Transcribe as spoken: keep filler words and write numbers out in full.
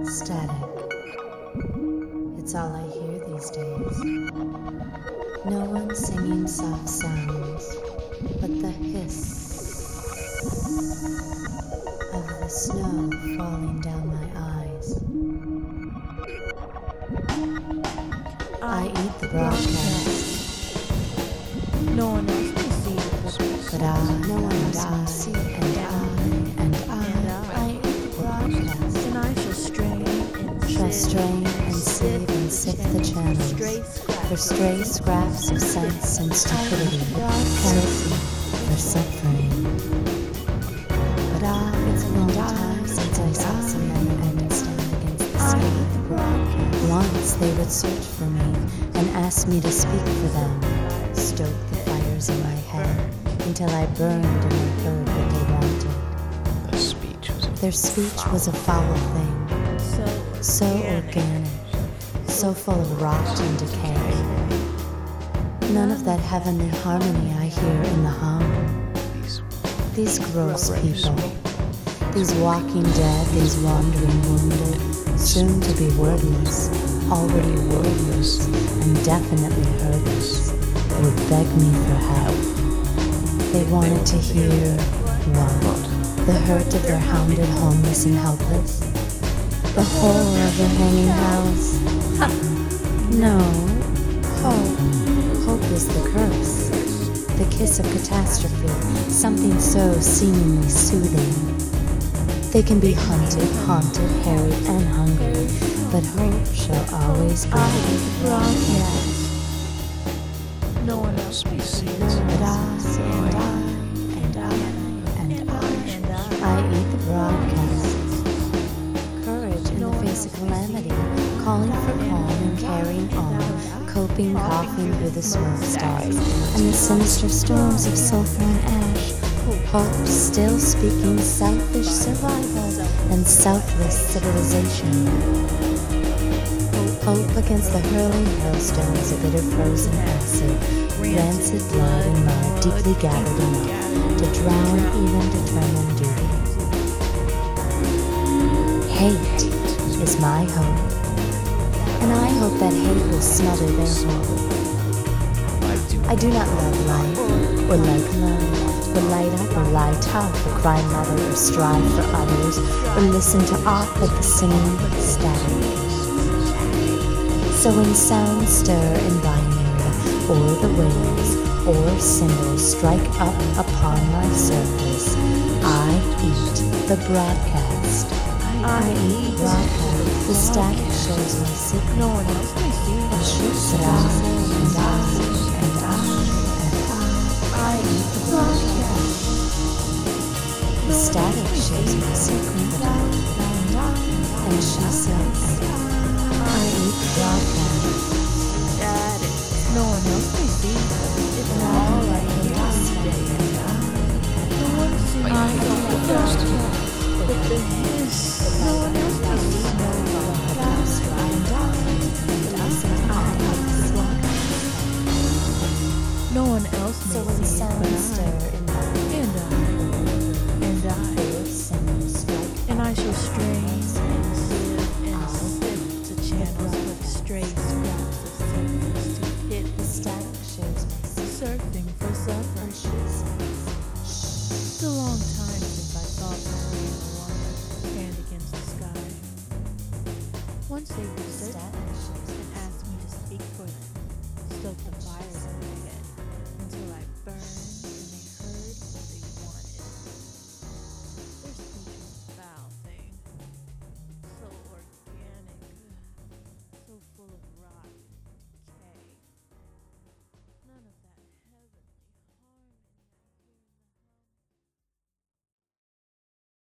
Static. It's all I hear these days. No one singing soft sounds, but the hiss of the snow falling down my eyes. I eat the broadcast. No one else can see it, but I, no one else can see it, and I, and I, I eat the broadcast. And I shall strain and Shall strain and sieve and sift the channels for stray scraps of sense and stupidity, healthy for suffering. But I, it's a long time since I saw some men stand against the sky. Once they would search for me and ask me to speak for them, stoke the fires in my head until I burned and I heard what they wanted. Their speech was a, Their speech was a foul thing, so organic, so full of rot and decay. None of that heavenly harmony I hear in the hum. These gross people, these walking dead, these wandering wounded, soon to be wordless, already wordless, and definitely hurtless, would beg me for help. They wanted to hear, what? The hurt of their hounded, homeless, and helpless? The horror of their hanging house? Ha! No. Hope. Hope is the curse. The kiss of catastrophe, something so seemingly soothing. They can be hunted, haunted, harried, and hungry, but hope shall always be the broadcast. No one else speech sees But I, and I, and I, and I, I eat the broadcast. Courage in the face of calamity, calling for calm and carrying on, coping, coughing through the smokestacks and the sinister storms of sulfur and ash. Hope still speaking selfish survival and selfless civilization. Hope against the hurling hailstones of bitter frozen acid, rancid blood and mud deeply gathered enough to drown even determined duty. Hate is my hope, and I hope that hate will smother their hope. I do not love life, or like love, or light up or light up, or cry mother, or strive for others, or listen to aught but the singing static. So when sounds stir in binary, or the waves, or symbols strike up upon my surface, I eat the broadcast. I eat the broadcast. The static shows my secret. No one else can see But I, and I, and I, and I, I eat the broadcast. The static shows my secret. And she says, I eat the broadcast. Static. No one else can see it. It's all I can see. No one sees I eat the broadcast. But the hiss. No one else can see it. No one else So may when see it, but sounds stir in my and I, and I, and I shall strain and sieve and sift the channels with stray scraps of sense to hit the static shows my secret. surfing for suffering. And she says, It's a long time.